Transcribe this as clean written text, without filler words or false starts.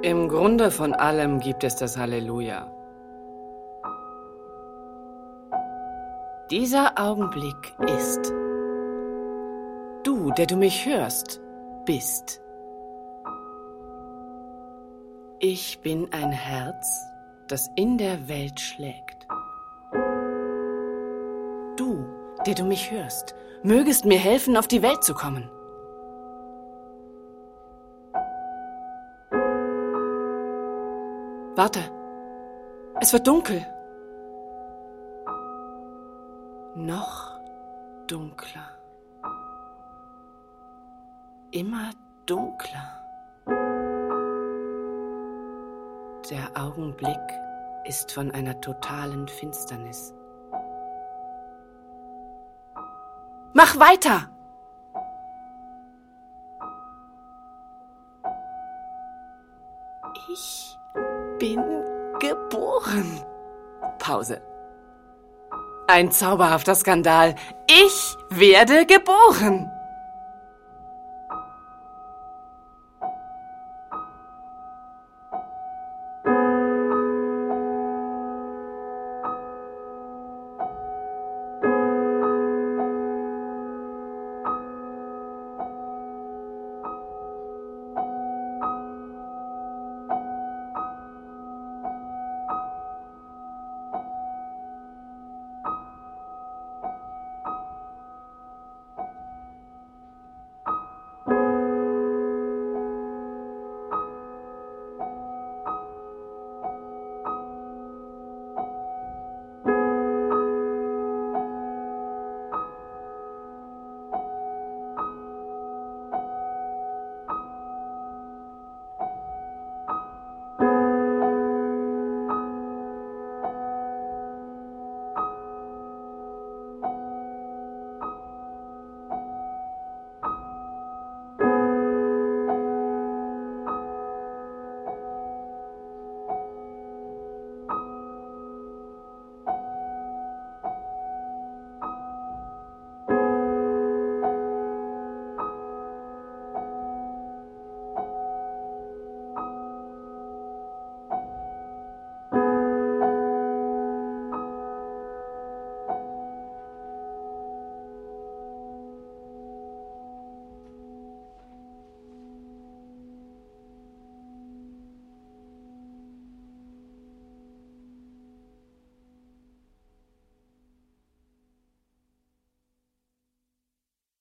Im Grunde von allem gibt es das Halleluja. Dieser Augenblick ist. Du, der du mich hörst, bist. Ich bin ein Herz, das in der Welt schlägt. Du, der du mich hörst, mögest mir helfen, auf die Welt zu kommen. Warte, es wird dunkel. Noch dunkler. Immer dunkler. Der Augenblick ist von einer totalen Finsternis. Mach weiter! Ich bin geboren. Pause. Ein zauberhafter Skandal. Ich werde geboren.